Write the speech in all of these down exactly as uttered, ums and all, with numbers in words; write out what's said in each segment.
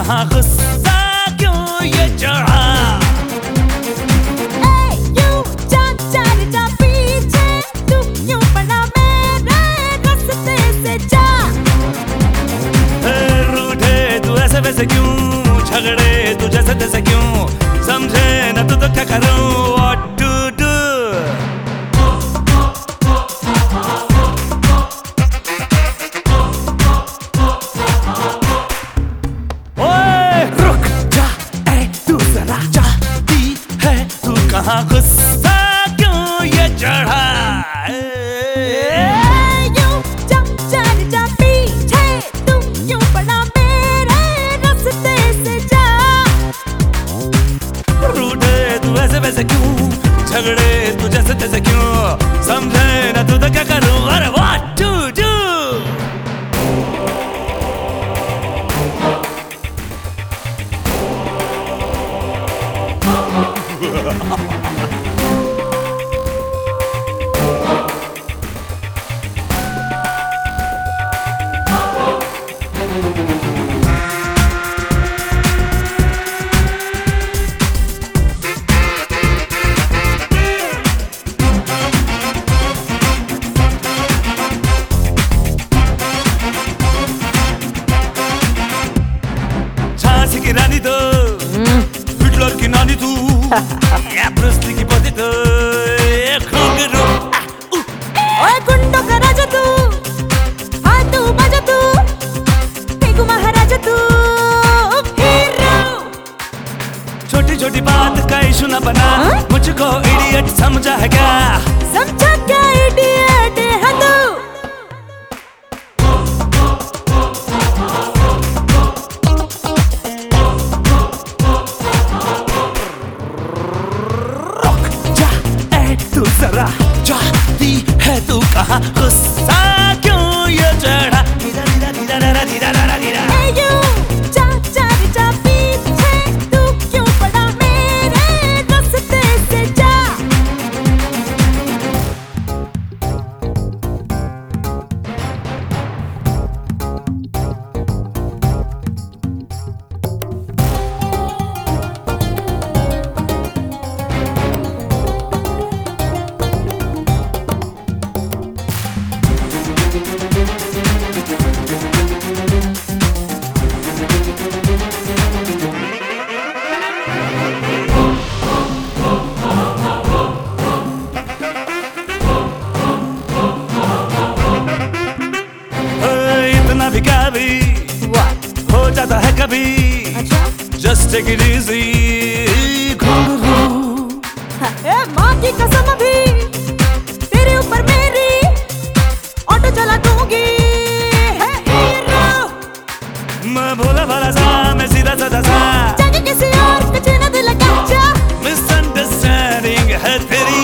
कहाँ गुस्सा क्यों ये चढ़ा? वैसे क्यों झगड़े तू जैसे तैसे क्यों, समझे न तू तो क्या करूं, what to do? ओए रुक जा ए तू जरा, जाती है तू कहाँ गुस्सा क्यों ये चढ़ा? वैसे क्यों झगड़े तू जैसे तैसे क्यों, समझे ना तू तो क्या करूं, अरे what to do? की रानी तो हिटलर की नानी तू या ब्रूसली की पोती तो घुंघरू ओए गुंडों का राजा तू, हाँ तू बाजा तू, तेगु महाराजा तू, हीरो। छोटी छोटी बात का इशू ना बना, मुझको इडियट समझा है क्या? समझा क्या इडियट है तू? जरा जाती है तू कहाँ गुस्सा क्यों ये चढ़ा? धीरा धीरा धीरा धीरा धीरा धीरा धीरा ए यू जा जा जा पीछे तू क्यों पड़ा मेरे रास्ते से जा? भी कभी हो जाता है कभी, just take it easy घुंघरू। ए माँ की कसम भी तेरे ऊपर मेरी ऑटो चला दूंगी, है हीरो। मैं भोला भाला सा, मैं सीधा साधा सा, जाके किसी और को जीना दिल लगा जा, मिसअंडरस्टैंडिंग है तेरी।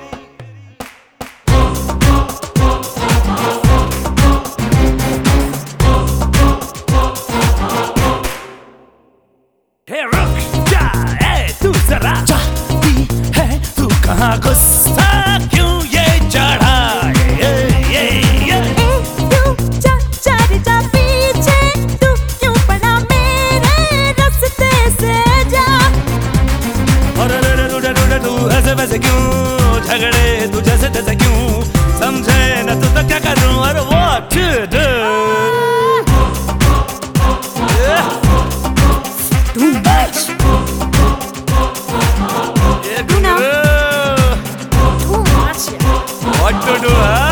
रुक जा ए तू जरा, जाती है तू कहाँ गुस्सा क्यों ये चढ़ा? ये ये ये तू जा जा जा पीछे तू क्यों पड़ा मेरे रास्ते से जा? और रे रे रे तू ऐसे वैसे क्यों झगड़े तू जैसे तैसे क्यों, समझे ना तू तो क्या करूं, और what to do? Too much. Yeah, too much. Too much. What to do, huh?